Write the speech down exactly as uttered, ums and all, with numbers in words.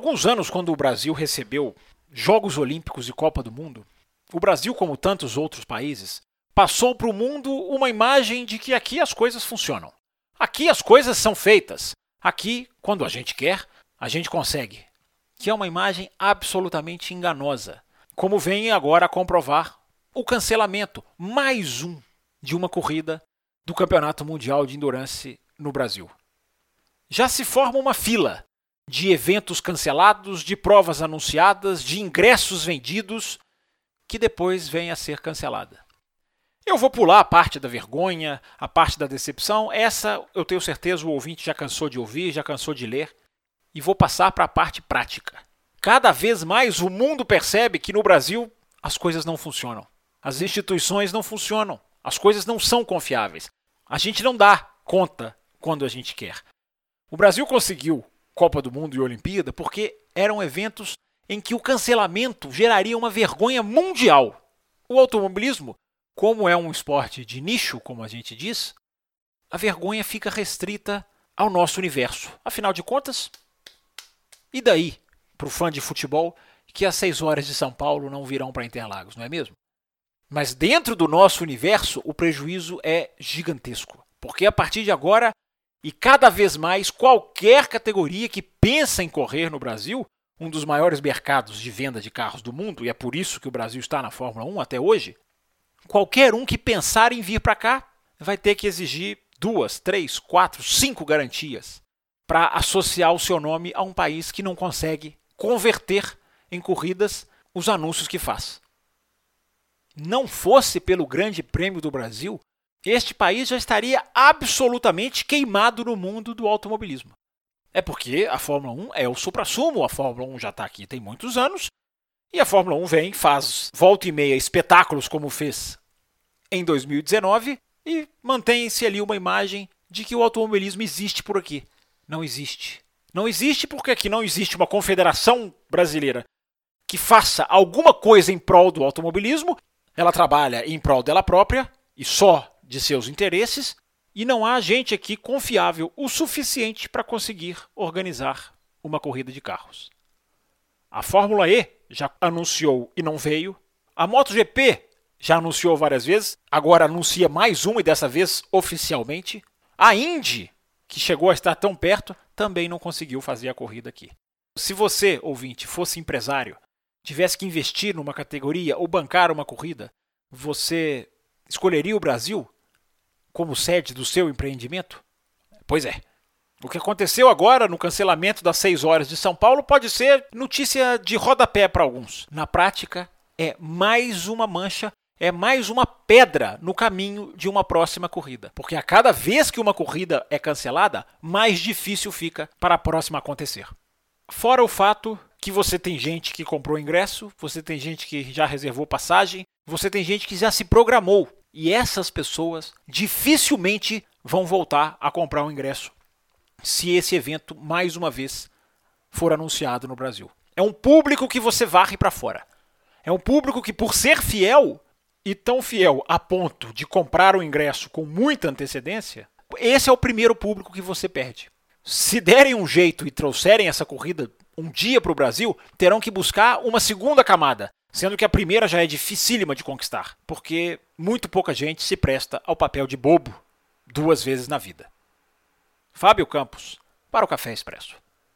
alguns anos, quando o Brasil recebeu Jogos Olímpicos e Copa do Mundo, o Brasil, como tantos outros países, passou para o mundo uma imagem de que aqui as coisas funcionam. Aqui as coisas são feitas. Aqui, quando a gente quer, a gente consegue. Que é uma imagem absolutamente enganosa. Como vem agora a comprovar o cancelamento, mais um, de uma corrida do Campeonato Mundial de Endurance no Brasil. Já se forma uma fila de eventos cancelados, de provas anunciadas, de ingressos vendidos, que depois vem a ser cancelada. Eu vou pular a parte da vergonha, a parte da decepção. Essa, eu tenho certeza, o ouvinte já cansou de ouvir, já cansou de ler. E vou passar para a parte prática. Cada vez mais o mundo percebe que no Brasil as coisas não funcionam. As instituições não funcionam. As coisas não são confiáveis. A gente não dá conta quando a gente quer. O Brasil conseguiu Copa do Mundo e Olimpíada porque eram eventos em que o cancelamento geraria uma vergonha mundial. O automobilismo, como é um esporte de nicho, como a gente diz, a vergonha fica restrita ao nosso universo. Afinal de contas, e daí, para o fã de futebol, que as seis horas de São Paulo não virão para Interlagos, não é mesmo? Mas dentro do nosso universo, o prejuízo é gigantesco. Porque a partir de agora, e cada vez mais, qualquer categoria que pensa em correr no Brasil, um dos maiores mercados de venda de carros do mundo, e é por isso que o Brasil está na Fórmula um até hoje, qualquer um que pensar em vir para cá vai ter que exigir duas, três, quatro, cinco garantias para associar o seu nome a um país que não consegue converter em corridas os anúncios que faz. Não fosse pelo Grande Prêmio do Brasil, este país já estaria absolutamente queimado no mundo do automobilismo. É porque a Fórmula um é o suprassumo, a Fórmula um já está aqui tem muitos anos, e a Fórmula um vem, faz volta e meia espetáculos como fez em dois mil e dezenove, e mantém-se ali uma imagem de que o automobilismo existe por aqui. Não existe. Não existe porque aqui não existe uma confederação brasileira que faça alguma coisa em prol do automobilismo, ela trabalha em prol dela própria, e só de seus interesses, e não há gente aqui confiável o suficiente para conseguir organizar uma corrida de carros. A Fórmula E já anunciou e não veio. A MotoGP já anunciou várias vezes, agora anuncia mais uma e dessa vez oficialmente. A Indy, que chegou a estar tão perto, também não conseguiu fazer a corrida aqui. Se você, ouvinte, fosse empresário, tivesse que investir numa categoria ou bancar uma corrida, você escolheria o Brasil como sede do seu empreendimento? Pois é. O que aconteceu agora no cancelamento das seis horas de São Paulo pode ser notícia de rodapé para alguns. Na prática, é mais uma mancha, é mais uma pedra no caminho de uma próxima corrida. Porque a cada vez que uma corrida é cancelada, mais difícil fica para a próxima acontecer. Fora o fato que você tem gente que comprou ingresso, você tem gente que já reservou passagem, você tem gente que já se programou. E essas pessoas dificilmente vão voltar a comprar o ingresso se esse evento, mais uma vez, for anunciado no Brasil. É um público que você varre para fora. É um público que, por ser fiel, e tão fiel a ponto de comprar o ingresso com muita antecedência, esse é o primeiro público que você perde. Se derem um jeito e trouxerem essa corrida um dia para o Brasil, terão que buscar uma segunda camada, sendo que a primeira já é dificílima de conquistar, porque muito pouca gente se presta ao papel de bobo duas vezes na vida. Fábio Campos, para o Café Expresso.